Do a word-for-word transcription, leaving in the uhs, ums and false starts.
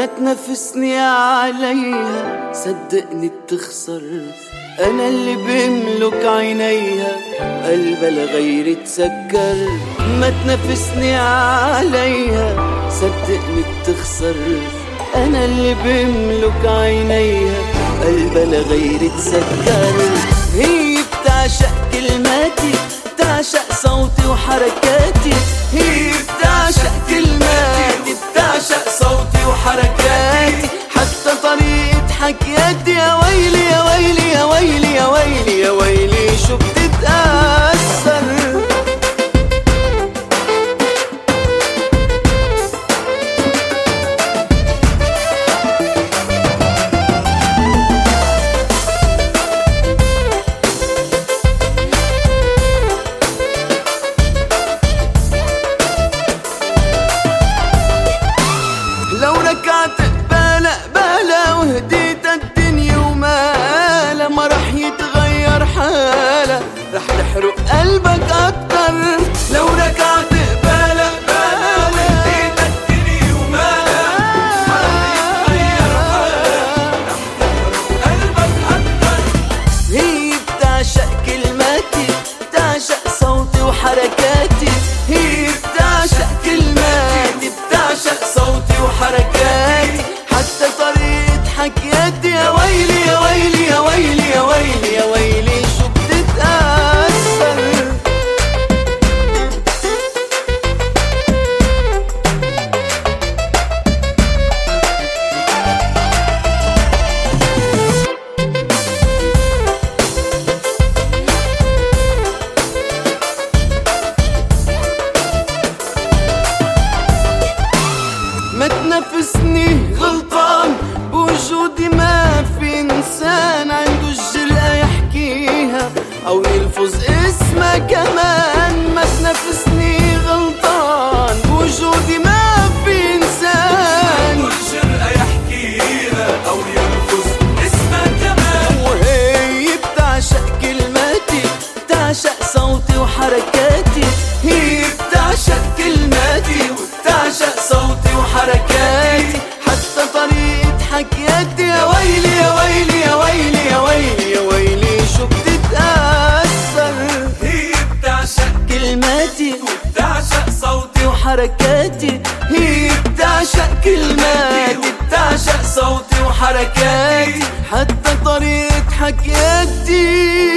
ما تنافسني عليها، صدقني بتخسر. أنا اللي بملك عينيها، قلبها لغيري تسكر. ما تنافسني عليها، صدقني بتخسر. أنا اللي بملك عينيها، قلبها لغيري تسكر. هي بتعشق كلماتي، بتعشق صوتي وحركاتي. هي بتعشق كلماتي، بتعشق صوتي وحركاتي، حتى طريقة حكياتي. يا ويلي يا ويلي يا ويلي يا ويلي يا ويلي شو بتتأثر. لو ركعت قبالة قبالة وهديت الدنيا ومالها، ما رح يتغير حالها، رح تحرق قلبك أكتر. لو ركعت قبالة قبالة وهديت الدنيا ومالها، ما رح يتغير حالها، رح تحرق قلبك أكتر. هي بتعشق كلماتي، بتعشق صوتي وحركاتي. هي بتعشق كلماتي، بتعشق صوتي وحركاتي، حتى طريقة حكياتي. يا ويلي يا ويلي يا ويلي يا ويلي يا ويلي شو بتتأثر. ما تنافسني غلطان، بوجودي ما في إنسان عنده الجرأة يحكيها أو يلفظ اسمها كمان. ما تنافسني غلطان، بوجودي ما في إنسان عنده الجرأة يحكيها أو يلفظ اسمها كمان. وهي بتعشق كلماتي، بتعشق صوتي وحركاتي. هي بتعشق كلماتي وبتعشق صوتي وحركاتي، حتى طريقة حكياتي. يا ويلي يا ويلي يا ويلي يا ويلي يا ويلي شو بتتأثر. هي بتعشق كلماتي وبتعشق صوتي وحركاتي. هي بتعشق كلماتي، بتعشق صوتي وحركاتي، حتى طريقة حكياتي.